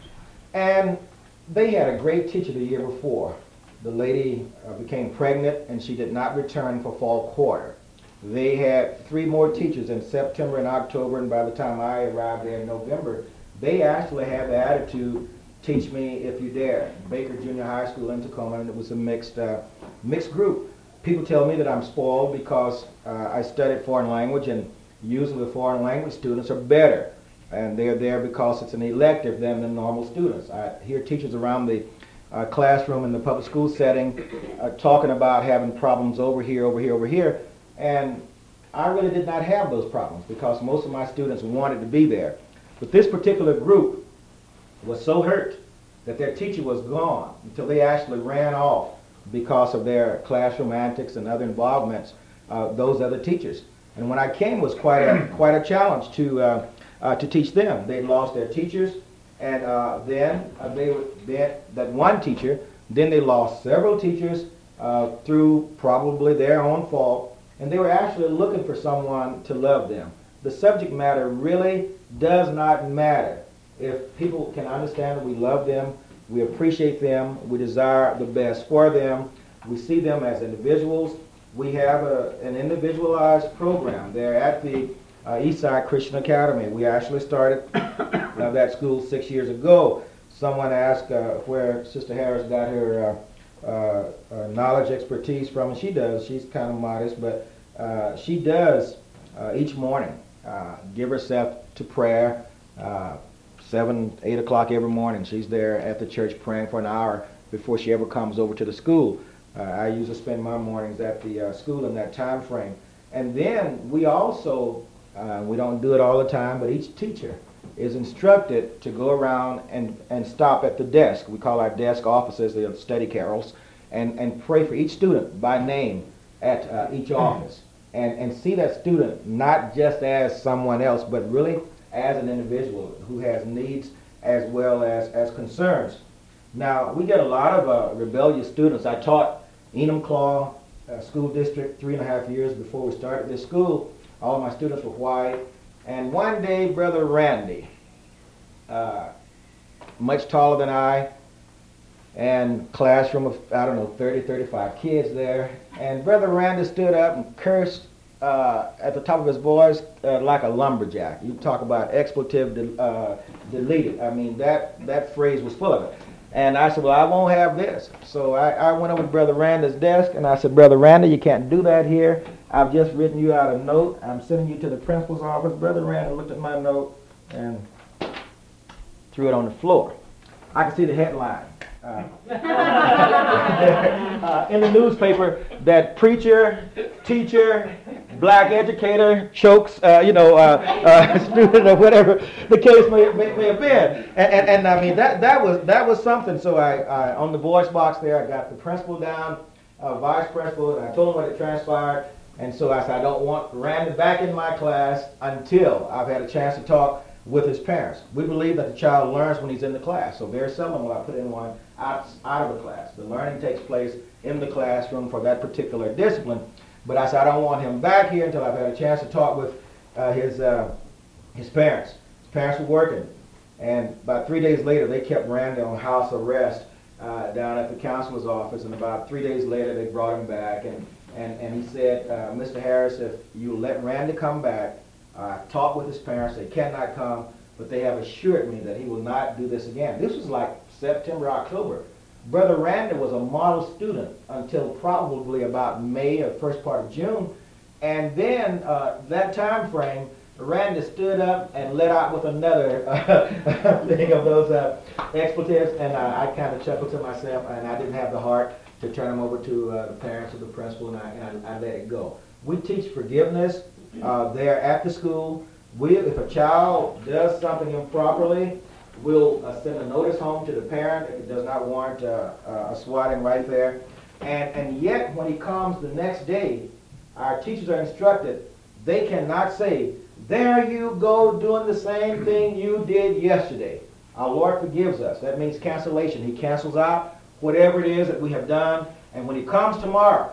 and they had a great teacher the year before. The lady uh, became pregnant and she did not return for fall quarter. They had three more teachers in September and October, and by the time I arrived there in November, they actually had the attitude, "Teach me if you dare." Baker Junior High School in Tacoma, and it was a mixed uh, mixed group. People tell me that I'm spoiled because uh, I studied foreign language, and usually the foreign language students are better, and they're there because it's an elective than the normal students. I hear teachers around the uh, classroom in the public school setting uh, talking about having problems over here, over here, over here, and I really did not have those problems because most of my students wanted to be there. But this particular group was so hurt that their teacher was gone until they actually ran off because of their classroom antics and other involvements, uh, those other teachers. And when I came, it was quite a, quite a challenge to, uh, uh, to teach them. They lost their teachers, and uh, then uh, they, they that one teacher, then they lost several teachers uh, through probably their own fault, and they were actually looking for someone to love them. The subject matter really does not matter. If people can understand that we love them, we appreciate them, we desire the best for them, we see them as individuals. We have a, an individualized program there at the uh, Eastside Christian Academy. We actually started uh, that school six years ago. Someone asked uh, where Sister Harris got her uh, uh, uh, knowledge, expertise from, and she does. She's kind of modest, but uh, she does uh, each morning uh, give herself to prayer. Uh, seven, eight o'clock every morning, she's there at the church praying for an hour before she ever comes over to the school. Uh, I usually spend my mornings at the uh, school in that time frame. And then we also, uh, we don't do it all the time, but each teacher is instructed to go around and, and stop at the desk. We call our desk offices the study carols, and, and pray for each student by name at uh, each office. And, and see that student not just as someone else, but really as an individual who has needs as well as, as concerns. Now, we get a lot of uh, rebellious students. I taught Enumclaw uh, School District three and a half years before we started this school. All my students were white. And one day, Brother Randy, uh, much taller than I, and classroom of, I don't know, thirty, thirty-five kids there. And Brother Randy stood up and cursed uh, at the top of his voice uh, like a lumberjack. You talk about expletive de- uh, deleted. I mean, that, that phrase was full of it. And I said, well, I won't have this. So I, I went over to Brother Randy's desk, and I said, Brother Randy, you can't do that here. I've just written you out a note. I'm sending you to the principal's office. Brother Randy looked at my note and threw it on the floor. I can see the headline uh, uh, in the newspaper that preacher, teacher, black educator chokes, uh, you know, uh, uh, student or whatever the case may, may, may have been. And, and, and I mean, that, that was that was something. So I, I, on the voice box there, I got the principal down, uh, vice principal, and I told him what had transpired. And so I said, I don't want Randy back in my class until I've had a chance to talk with his parents. We believe that the child learns when he's in the class. So very seldom will I put anyone out, out of the class. The learning takes place in the classroom for that particular discipline. But I said, I don't want him back here until I've had a chance to talk with uh, his uh, his parents. Parents were working. And about three days later, they kept Randy on house arrest uh, down at the counselor's office. And about three days later, they brought him back. And, and, and he said, uh, Mister Harris, if you let Randy come back, uh, talk with his parents. They cannot come, but they have assured me that he will not do this again. This was like September, October. Brother Randy was a model student until probably about May or first part of June. And then uh, that time frame, Randy stood up and let out with another uh, thing of those uh, expletives, and uh, I kind of chuckled to myself, and I didn't have the heart to turn them over to uh, the parents or the principal, and I, and I, I let it go. We teach forgiveness uh, there at the school. We, if a child does something improperly, we'll uh, send a notice home to the parent if it does not warrant uh, uh, a swatting right there. And, and yet, when he comes the next day, our teachers are instructed, they cannot say, there you go doing the same thing you did yesterday. Our Lord forgives us. That means cancellation. He cancels out whatever it is that we have done. And when he comes tomorrow,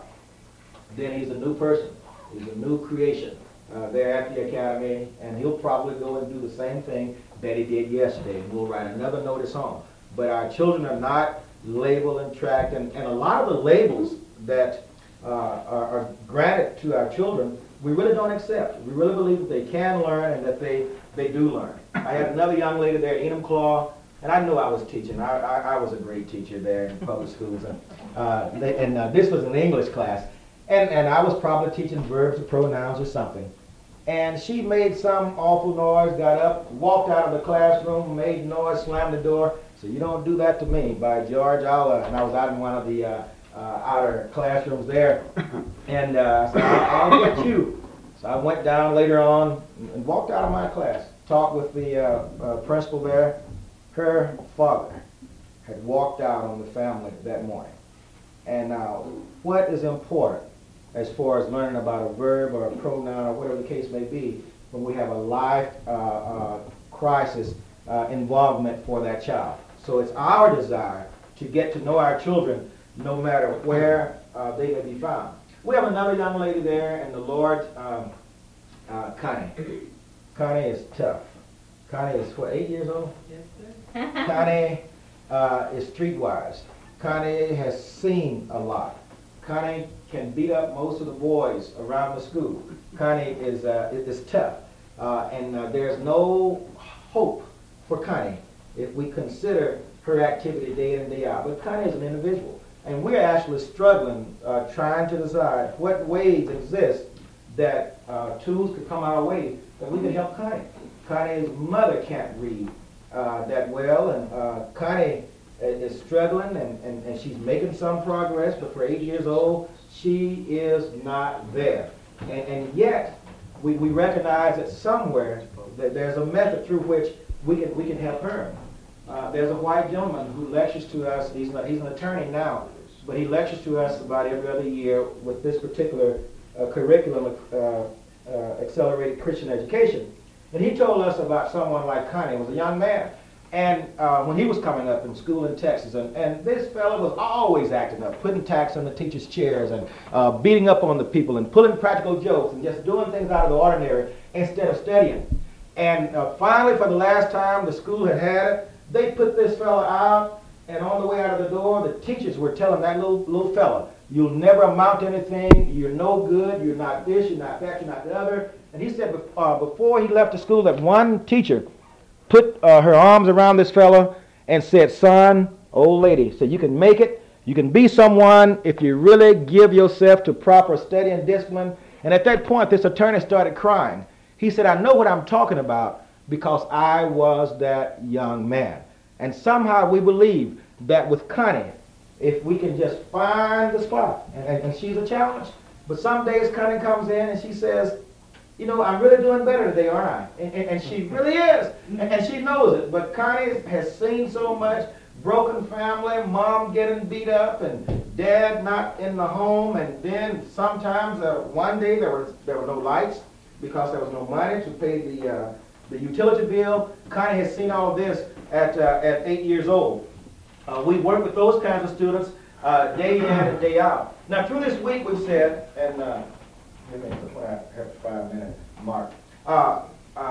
then he's a new person. He's a new creation uh, there at the academy. And he'll probably go and do the same thing that he did yesterday. And we'll write another notice home. But our children are not labeled and tracked. And, and a lot of the labels that uh, are, are granted to our children, we really don't accept. We really believe that they can learn and that they, they do learn. I had another young lady there, Enumclaw, and I knew I was teaching. I, I, I was a great teacher there in public schools. And, uh, they, and uh, this was an English class. And, and I was probably teaching verbs or pronouns or something. And she made some awful noise, got up, walked out of the classroom, made noise, slammed the door. So you don't do that to me. By George, I'll, uh, and I was out in one of the uh, uh, outer classrooms there. And uh, I said, I'll, I'll get you. So I went down later on and walked out of my class, talked with the uh, uh, principal there. Her father had walked out on the family that morning. And now, what is important as far as learning about a verb or a pronoun or whatever the case may be when we have a life uh, uh, crisis uh, involvement for that child? So it's our desire to get to know our children no matter where uh, they may be found. We have another young lady there, and the Lord, um, uh, Connie. Connie is tough. Connie is, what, eight years old? Yes, sir. Connie uh, is streetwise. Connie has seen a lot. Connie can beat up most of the boys around the school. Connie is, uh, is tough. Uh, and uh, there's no hope for Connie if we consider her activity day in and day out. But Connie is an individual. And we're actually struggling, uh, trying to decide what ways exist that uh, tools could come our way that we can help Connie. Connie's mother can't read uh, that well, and uh, Connie is struggling, and, and, and she's making some progress, but for eight years old, she is not there. And, and yet, we, we recognize that somewhere that there's a method through which we can, we can help her. Uh, there's a white gentleman who lectures to us. He's, not, he's an attorney now, but he lectures to us about every other year with this particular uh, curriculum, uh, uh, accelerated Christian education. And he told us about someone like Connie. He was a young man. And uh, when he was coming up in school in Texas, and, and this fellow was always acting up, putting tacks on the teachers' chairs and uh, beating up on the people and pulling practical jokes and just doing things out of the ordinary instead of studying. And uh, finally, for the last time the school had had it, they put this fellow out, and on the way out of the door, the teachers were telling that little, little fella, you'll never amount to anything, you're no good, you're not this, you're not that, you're not the other. And he said uh, before he left the school that one teacher put uh, her arms around this fellow and said, son, old lady, said you can make it, you can be someone if you really give yourself to proper study and discipline. And at that point, this attorney started crying. He said, I know what I'm talking about because I was that young man. And somehow we believe that with Connie, if we can just find the spot, and, and, and she's a challenge, but some days Connie comes in and she says, you know, I'm really doing better today, aren't I? And, and, and she really is, and, and she knows it. But Connie has seen so much, broken family, mom getting beat up, and dad not in the home, and then sometimes uh, one day there was there were no lights because there was no money to pay the uh, the utility bill. Connie has seen all of this at uh, at eight years old. Uh, we work with those kinds of students uh, day in and day out. Now, through this week, we've said, and uh, I have a five minute mark. Uh, uh,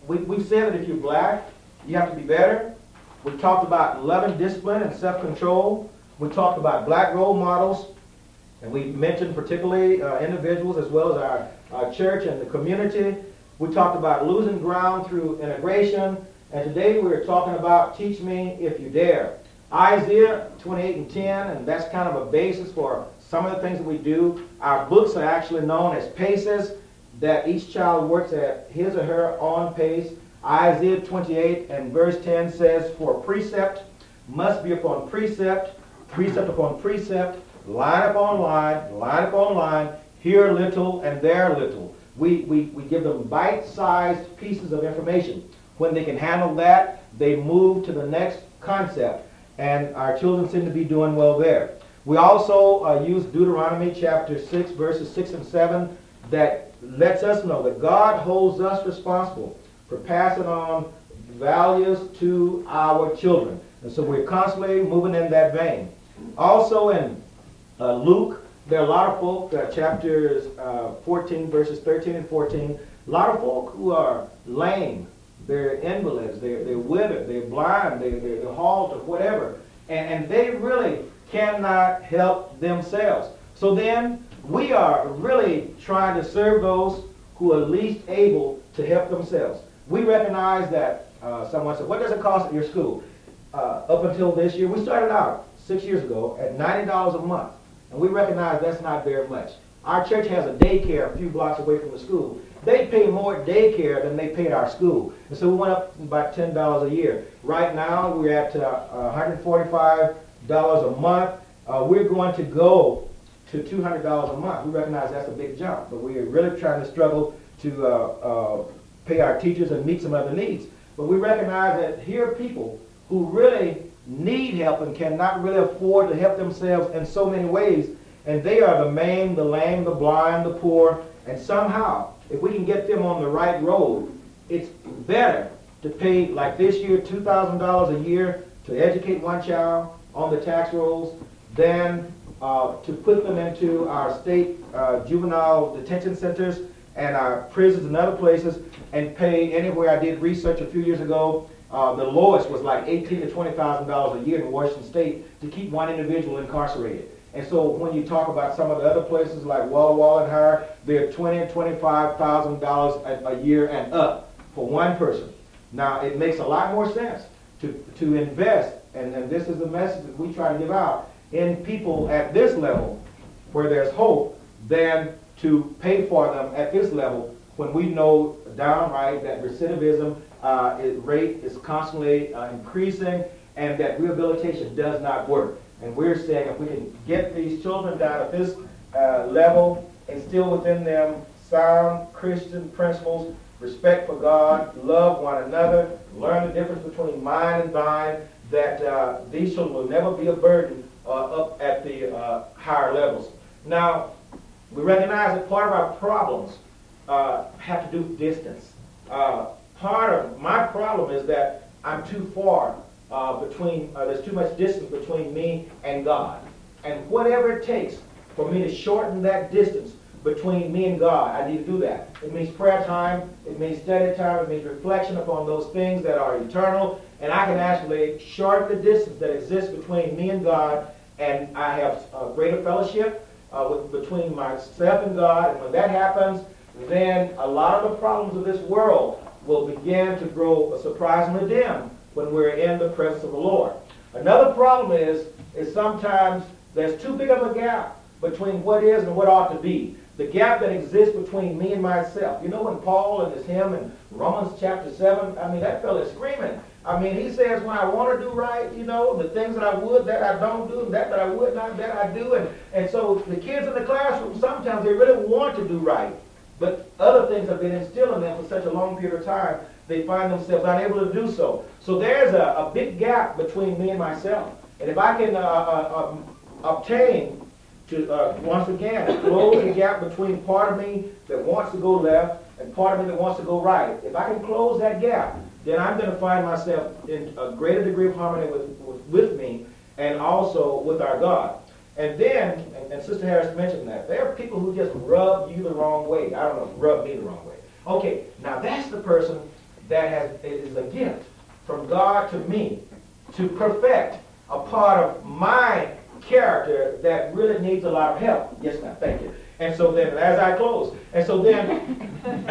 we, we've said that if you're black, you have to be better. We talked about loving discipline and self-control. We talked about black role models. And we mentioned particularly uh, individuals as well as our, our church and the community. We talked about losing ground through integration. And today we're talking about teach me if you dare. Isaiah twenty-eight and ten, and that's kind of a basis for some of the things that we do. Our books are actually known as paces, that each child works at his or her own pace. Isaiah twenty-eight and verse ten says, for precept must be upon precept, precept upon precept, line upon line, line upon line, here a little and there a little. We, we, we give them bite-sized pieces of information. When they can handle that, they move to the next concept. And our children seem to be doing well there. We also uh, use Deuteronomy chapter six, verses six and seven, that lets us know that God holds us responsible for passing on values to our children. And so we're constantly moving in that vein. Also in uh, Luke, there are a lot of folk, uh, chapters uh, fourteen, verses thirteen and fourteen, a lot of folk who are lame. They're invalids, they're, they're withered, they're blind, they're, they're, they're halt or whatever. And, and they really cannot help themselves. So then we are really trying to serve those who are least able to help themselves. We recognize that uh, someone said, what does it cost at your school? Uh, up until this year, we started out six years ago at ninety dollars a month. And we recognize that's not very much. Our church has a daycare a few blocks away from the school. They pay more daycare than they pay at our school. And so we went up about ten dollars a year. Right now, we're at uh, one hundred forty-five dollars a month. Uh, we're going to go to two hundred dollars a month. We recognize that's a big jump, but we're really trying to struggle to uh, uh, pay our teachers and meet some other needs. But we recognize that here are people who really need help and cannot really afford to help themselves in so many ways. And they are the maimed, the lame, the blind, the poor. And somehow, if we can get them on the right road, it's better to pay, like this year, two thousand dollars a year to educate one child on the tax rolls than uh, to put them into our state uh, juvenile detention centers and our prisons and other places and pay anywhere. I did research a few years ago. Uh, the lowest was like eighteen thousand to twenty thousand dollars a year in Washington State to keep one individual incarcerated. And so when you talk about some of the other places like Walla Walla and Hire, they're twenty thousand dollars and twenty-five thousand dollars a, a year and up for one person. Now, it makes a lot more sense to, to invest, and, and this is the message that we try to give out, in people at this level where there's hope, than to pay for them at this level when we know downright that recidivism uh, is, rate is constantly uh, increasing and that rehabilitation does not work. And we're saying if we can get these children down at this uh, level, instill within them sound Christian principles, respect for God, love one another, learn the difference between mine and thine, that uh, these children will never be a burden uh, up at the uh, higher levels. Now, we recognize that part of our problems uh, have to do with distance. Uh, part of my problem is that I'm too far Uh, between, uh, there's too much distance between me and God. And whatever it takes for me to shorten that distance between me and God, I need to do that. It means prayer time, it means study time, it means reflection upon those things that are eternal, and I can actually shorten the distance that exists between me and God, and I have uh, greater fellowship uh, with, between myself and God, and when that happens, then a lot of the problems of this world will begin to grow surprisingly dim when we're in the presence of the Lord. Another problem is, is sometimes there's too big of a gap between what is and what ought to be. The gap that exists between me and myself. You know when Paul in his hymn in Romans chapter seven, I mean, that fella is screaming. I mean, he says, when I want to do right, you know, the things that I would, that I don't do, and that that I would not, that I do. And, and so the kids in the classroom, sometimes they really want to do right. But other things have been instilled in them for such a long period of time, they find themselves unable to do so. So there's a, a big gap between me and myself. And if I can uh, uh, um, obtain, to uh, once again, close the gap between part of me that wants to go left and part of me that wants to go right, if I can close that gap, then I'm going to find myself in a greater degree of harmony with, with, with me and also with our God. And then, and, and Sister Harris mentioned that, there are people who just rub you the wrong way. I don't know, rub me the wrong way. Okay, now that's the person that has, it is a gift from God to me to perfect a part of my character that really needs a lot of help. Yes, ma'am, thank you. And so then, as I close, and so then,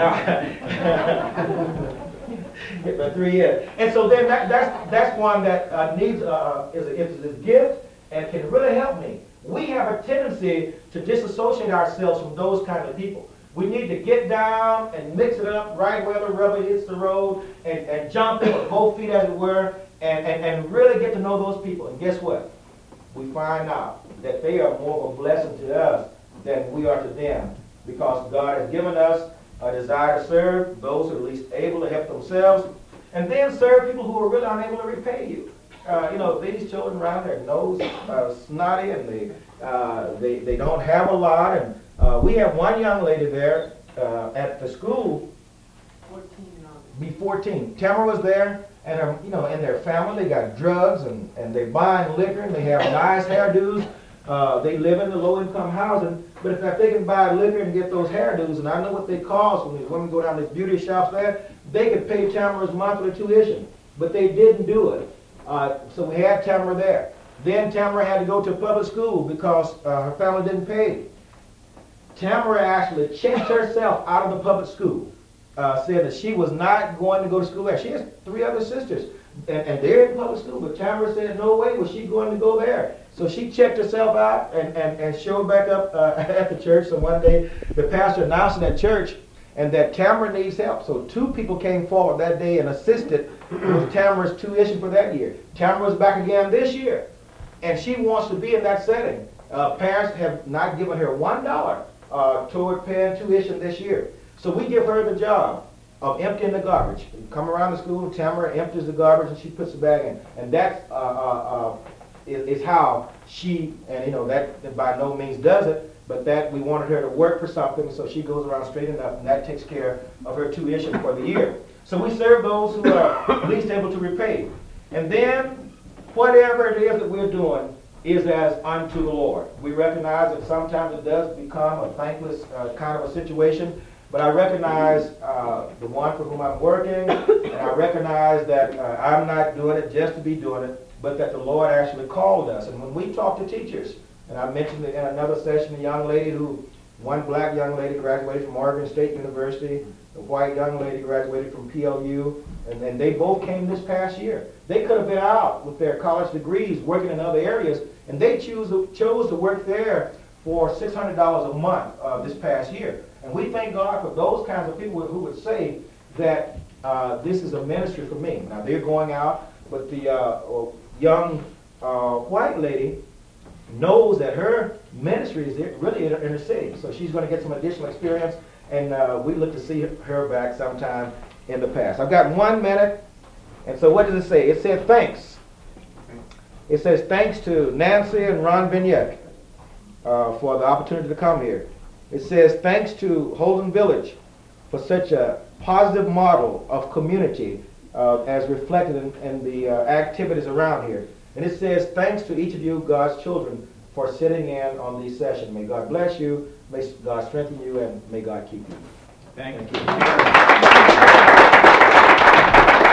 get my three years. And so then that, that's, that's one that uh, needs, uh, is, a, is a gift and can really help me. We have a tendency to disassociate ourselves from those kind of people. We need to get down and mix it up right where the rubber hits the road and, and jump in with both feet, as it were, and, and, and really get to know those people. And guess what? We find out that they are more of a blessing to us than we are to them, because God has given us a desire to serve those who are least able to help themselves, and then serve people who are really unable to repay you. Uh, you know, these children around their nose uh, snotty, and they, uh, they they don't have a lot. And uh, we have one young lady there uh, at the school. Be fourteen. Tamara was there, and her, you know, in their family, they got drugs, and and they buying liquor, and they have nice hairdos. Uh, they live in the low-income housing, but if, if they can buy liquor and get those hairdos, and I know what they cost when these women go down to these beauty shops there, they could pay Tamara's monthly tuition, but they didn't do it. Uh, so we had Tamara there. Then Tamara had to go to public school because uh, her family didn't pay. Tamara actually checked herself out of the public school, uh, said that she was not going to go to school there. She has three other sisters, and, and they're in public school, but Tamara said no way was she going to go there. So she checked herself out and, and, and showed back up uh, at the church. So one day the pastor announced at church and that Tamara needs help. So two people came forward that day and assisted with Tamara's tuition for that year. Tamara was back again this year, and she wants to be in that setting. Uh, parents have not given her one dollar uh, toward paying tuition this year. So we give her the job of emptying the garbage. We come around the school, Tamara empties the garbage and she puts the bag in. And that's uh, uh, uh, is, is how she, and you know, that by no means does it, but that we wanted her to work for something, so she goes around straight enough, and that takes care of her tuition for the year. So we serve those who are least able to repay. And then, whatever it is that we're doing is as unto the Lord. We recognize that sometimes it does become a thankless uh, kind of a situation, but I recognize uh, the one for whom I'm working, and I recognize that uh, I'm not doing it just to be doing it, but that the Lord actually called us. And when we talk to teachers, and I mentioned in another session a young lady who, one black young lady graduated from Oregon State University, a white young lady graduated from P L U, and, and they both came this past year. They could have been out with their college degrees working in other areas, and they choose to, chose to work there for six hundred dollars a month uh, this past year. And we thank God for those kinds of people who would say that uh, this is a ministry for me. Now they're going out, but the uh, young uh, white lady knows that her ministry is really in her city, so she's going to get some additional experience, and uh, we look to see her back sometime in the past. I've got one minute, and so what does it say? It said thanks. It says thanks to Nancy and Ron Vigneck uh, for the opportunity to come here. It says thanks to Holden Village for such a positive model of community uh, as reflected in, in the uh, activities around here. And it says thanks to each of you, God's children, for sitting in on these sessions. May God bless you, may God strengthen you, and may God keep you. Thank you. Thank you.